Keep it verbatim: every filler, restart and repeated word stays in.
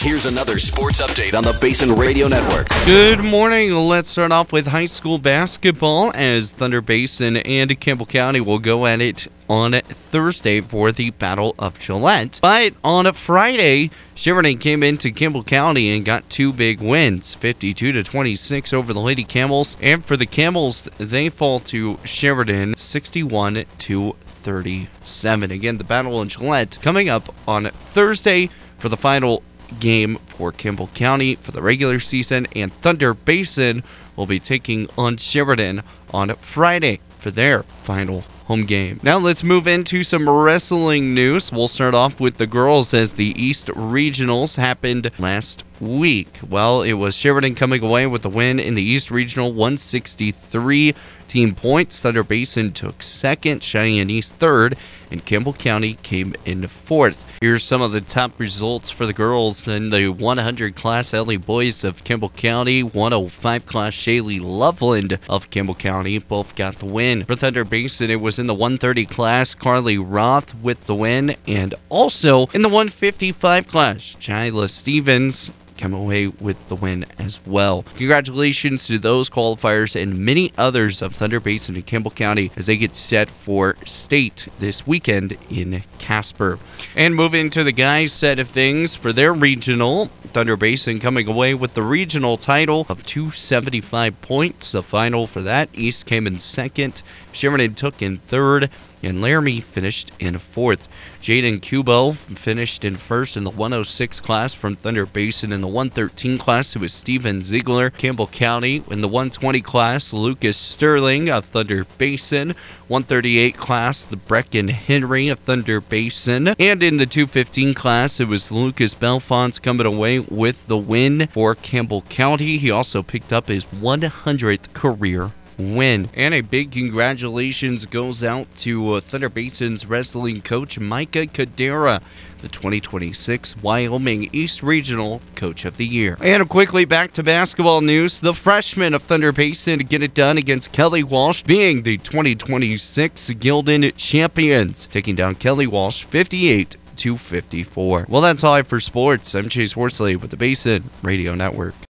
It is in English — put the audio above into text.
Here's another sports update on the Basin Radio Network. Good morning. Let's start off with high school basketball as Thunder Basin and Campbell County will go at it on Thursday for the Battle of Gillette. But on a Friday, Sheridan came into Campbell County and got two big wins, fifty-two to twenty-six over the Lady Camels. And for the Camels, they fall to Sheridan sixty-one to thirty-seven. Again, the Battle of Gillette coming up on Thursday for the final game for Campbell County for the regular season, and Thunder Basin will be taking on Sheridan on Friday for their final home game. Now let's move into some wrestling news. We'll start off with the girls as the East Regionals happened last week. Well, it was Sheridan coming away with the win in the East Regional, one sixty-three team points. Thunder Basin took second, Cheyenne East third, and Campbell County came in fourth. Here's some of the top results for the girls in the one hundred class. Ellie Boys of Campbell County, one oh five class Shaylee Loveland of Campbell County both got the win. For Thunder Basin, it was in the one thirty class, Carly Roth with the win, and also in the one fifty-five class, Chyla Stevens come away with the win as well. Congratulations to those qualifiers and many others of Thunder Basin and Campbell County as they get set for state this weekend in Casper. And moving to the guys' set of things for their regional, Thunder Basin coming away with the regional title of two seventy-five points. The final for that, East came in second, Sheridan took in third, and Laramie finished in fourth. Jaden Kubo finished in first in the one oh six class from Thunder Basin. In the one thirteen class, it was Steven Ziegler, Campbell County. In the one twenty class, Lucas Sterling of Thunder Basin. one thirty-eight class, the Brecken Henry of Thunder Basin. And in the two fifteen class, it was Lucas Belfons coming away with the win for Campbell County. He also picked up his one hundredth career win. And a big congratulations goes out to uh, Thunder Basin's wrestling coach Micah Cadera, the twenty twenty-six Wyoming East Regional Coach of the Year. And quickly back to basketball news. The freshmen of Thunder Basin get it done against Kelly Walsh, being the twenty twenty-six Gildan champions, taking down Kelly Walsh fifty-eight to fifty-four. Well, that's all I have for sports. I'm Chase Worsley with the Basin Radio Network.